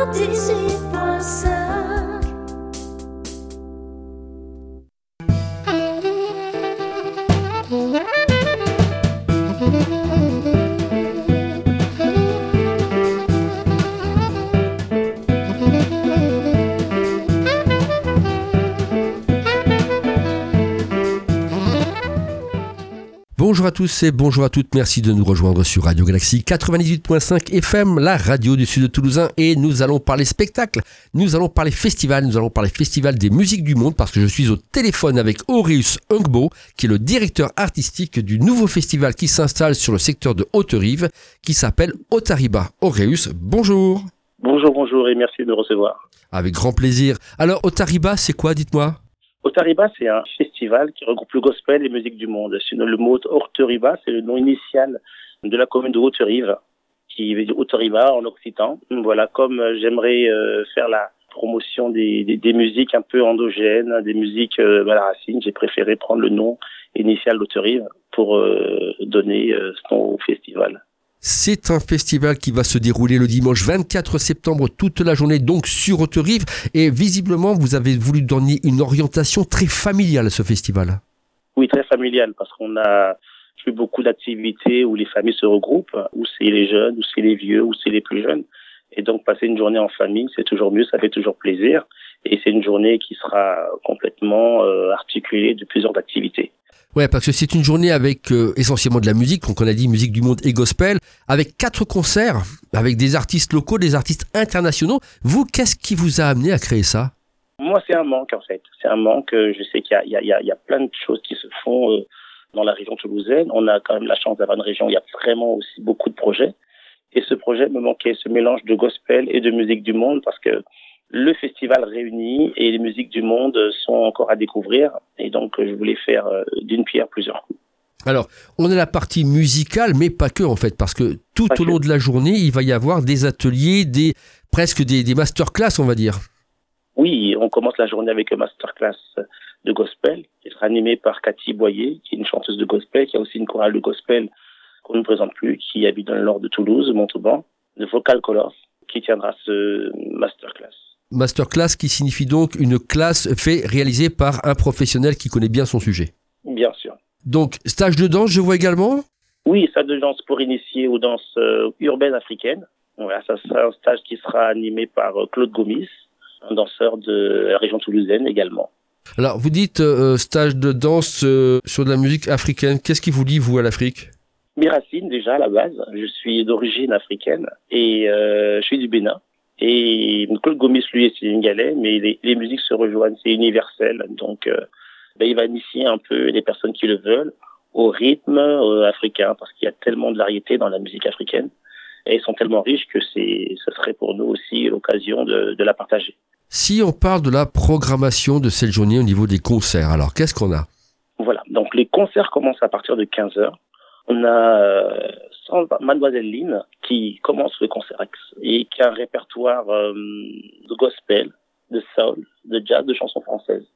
98.5. Bonjour à tous et bonjour à toutes, merci de nous rejoindre sur Radio Galaxie 98.5 FM, la radio du sud de Toulousain, et nous allons parler spectacle, nous allons parler festival, nous allons parler festival des musiques du monde parce que je suis au téléphone avec Auréus Ungbo, qui est le directeur artistique du nouveau festival qui s'installe sur le secteur de Haute-Rive, qui s'appelle Otariba. Auréus, bonjour. Bonjour et merci de me recevoir. Avec grand plaisir. Alors Otariba, c'est quoi, dites-moi ? Otariba, c'est un festival qui regroupe le gospel et les musiques du monde. Le mot Haute-Riva, c'est le nom initial de la commune de Haute-Rive, qui veut dire Haute-Riva en occitan. Voilà, comme j'aimerais faire la promotion des musiques un peu endogènes, des musiques à la racine, j'ai préféré prendre le nom initial d'Haute-Rive pour donner ce nom au festival. C'est un festival qui va se dérouler le dimanche 24 septembre toute la journée, donc sur Haute-Rive. Et visiblement, vous avez voulu donner une orientation très familiale à ce festival. Oui, très familiale, parce qu'on a fait beaucoup d'activités où les familles se regroupent, où c'est les jeunes, où c'est les vieux, où c'est les plus jeunes. Et donc, passer une journée en famille, c'est toujours mieux, ça fait toujours plaisir. Et c'est une journée qui sera complètement articulée de plusieurs activités. Ouais, parce que c'est une journée avec essentiellement de la musique, donc on a dit musique du monde et gospel, avec 4 concerts, avec des artistes locaux, des artistes internationaux. Vous, qu'est-ce qui vous a amené à créer ça ? Moi, c'est un manque en fait. C'est un manque. Je sais qu'il y a plein de choses qui se font dans la région toulousaine. On a quand même la chance d'avoir une région où il y a vraiment aussi beaucoup de projets. Et ce projet me manquait, ce mélange de gospel et de musique du monde, parce que le festival réunit et les musiques du monde sont encore à découvrir. Et donc, je voulais faire d'une pierre plusieurs coups. Alors, on a la partie musicale, mais pas que en fait, parce que tout au long de la journée, il va y avoir des ateliers, presque des masterclass, on va dire. Oui, on commence la journée avec un masterclass de gospel qui sera animé par Cathy Boyer, qui est une chanteuse de gospel, qui a aussi une chorale de gospel qu'on ne présente plus, qui habite dans le nord de Toulouse, Montauban, de Vocal Colors, qui tiendra ce masterclass. Masterclass qui signifie donc une classe réalisée par un professionnel qui connaît bien son sujet. Bien sûr. Donc, stage de danse, je vois également ? Oui, stage de danse pour initier aux danses urbaines africaines. Voilà, ça sera un stage qui sera animé par Claude Gomis, un danseur de la région toulousaine également. Alors, vous dites stage de danse sur de la musique africaine. Qu'est-ce qui vous lie, vous, à l'Afrique ? Mes racines, déjà, à la base. Je suis d'origine africaine et je suis du Bénin. Et Claude Gomis, lui, est sénégalais, mais les musiques se rejoignent, c'est universel. Donc, il va initier un peu les personnes qui le veulent au rythme africain, parce qu'il y a tellement de variétés dans la musique africaine. Et ils sont tellement riches que ce serait pour nous aussi l'occasion de la partager. Si on parle de la programmation de cette journée au niveau des concerts, alors qu'est-ce qu'on a ? Voilà, donc les concerts commencent à partir de 15h. On a Mademoiselle Lynn qui commence le concert et qui a un répertoire de gospel, de soul, de jazz, de chansons françaises.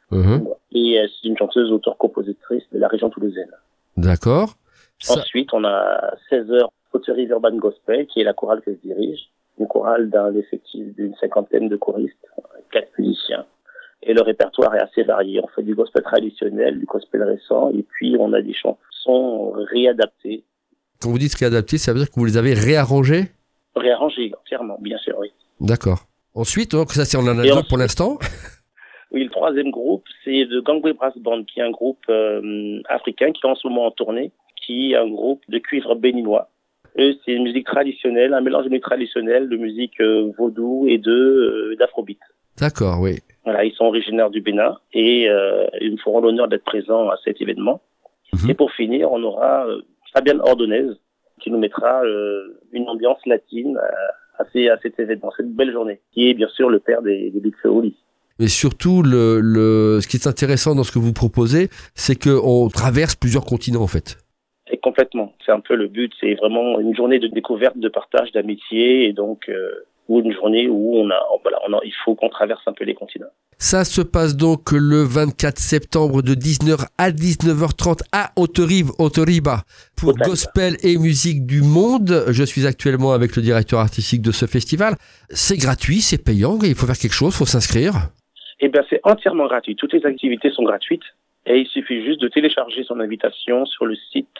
Et c'est une chanteuse auteure-compositrice de la région toulousaine. D'accord. Ensuite, on a 16h Haute-Rive Urban Gospel, qui est la chorale que je dirige. Une chorale d'un effectif d'une 50aine de choristes, 4 musiciens. Et le répertoire est assez varié. On fait du gospel traditionnel, du gospel récent, et puis on a des chansons réadaptées. Quand vous dites réadaptées, ça veut dire que vous les avez réarrangées ? Réarrangées, entièrement, bien sûr, oui. D'accord. Ensuite, donc ça c'est en anecdote pour l'instant. Oui, le troisième groupe, c'est le Gangway Brass Band, qui est un groupe africain qui est en ce moment en tournée, qui est un groupe de cuivre béninois. Eux, c'est une musique traditionnelle, un mélange de musique traditionnelle, de musique vaudou et d'afrobeat. D'accord, oui. Voilà, ils sont originaires du Bénin et ils me feront l'honneur d'être présents à cet événement. Et pour finir, on aura Fabienne Ordonez qui nous mettra une ambiance latine à cet événement, cette belle journée, qui est bien sûr le père des Big Feoli. Mais surtout, ce qui est intéressant dans ce que vous proposez, c'est qu'on traverse plusieurs continents en fait. Et complètement. C'est un peu le but. C'est vraiment une journée de découverte, de partage, d'amitié. Et donc, ou une journée où il faut qu'on traverse un peu les continents. Ça se passe donc le 24 septembre de 19h à 19h30 à Autoriba pour Gospel et musique du monde. Je suis actuellement avec le directeur artistique de ce festival. C'est gratuit, c'est payant, il faut faire quelque chose, il faut s'inscrire. Eh bien, c'est entièrement gratuit. Toutes les activités sont gratuites et il suffit juste de télécharger son invitation sur le site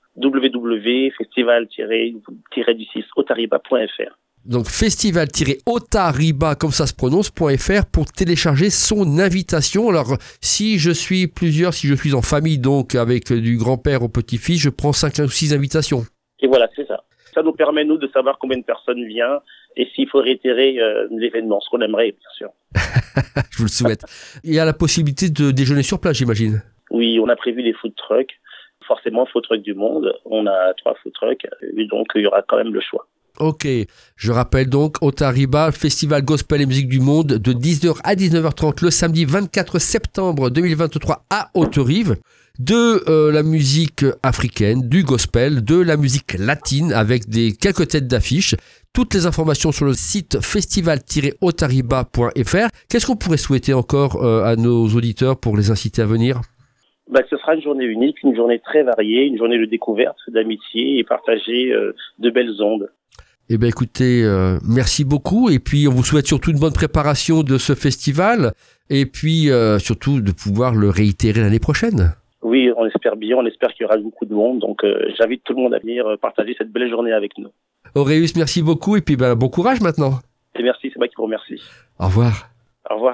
www.festival-otariba.fr. Donc festival-otariba, comme ça se prononce.fr pour télécharger son invitation. Alors si je suis en famille, donc avec du grand-père au petit-fils, je prends 5 ou 6 invitations. Et voilà, c'est ça. Ça nous permet, nous, de savoir combien de personnes viennent et s'il faut réitérer l'événement, ce qu'on aimerait, bien sûr. Je vous le souhaite. Il y a la possibilité de déjeuner sur place, j'imagine. Oui, on a prévu des food trucks. Forcément, food truck du monde. On a 3 food trucks, et donc il y aura quand même le choix. Ok, je rappelle donc Autoriba, Festival Gospel et Musique du Monde de 10h à 19h30 le samedi 24 septembre 2023 à Autorive. De la musique africaine, du gospel, de la musique latine avec quelques têtes d'affiche. Toutes les informations sur le site festival-otariba.fr. Qu'est-ce qu'on pourrait souhaiter encore à nos auditeurs pour les inciter à venir ? Ce sera une journée unique, une journée très variée, une journée de découverte, d'amitié et partager de belles ondes. Eh bien écoutez, merci beaucoup et puis on vous souhaite surtout une bonne préparation de ce festival et puis surtout de pouvoir le réitérer l'année prochaine. Oui, on espère bien, on espère qu'il y aura beaucoup de monde, donc j'invite tout le monde à venir partager cette belle journée avec nous. Auréus, merci beaucoup et puis bon courage maintenant. Et merci, c'est moi qui vous remercie. Au revoir. Au revoir.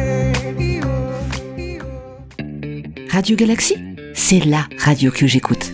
Radio Galaxy, c'est la radio que j'écoute.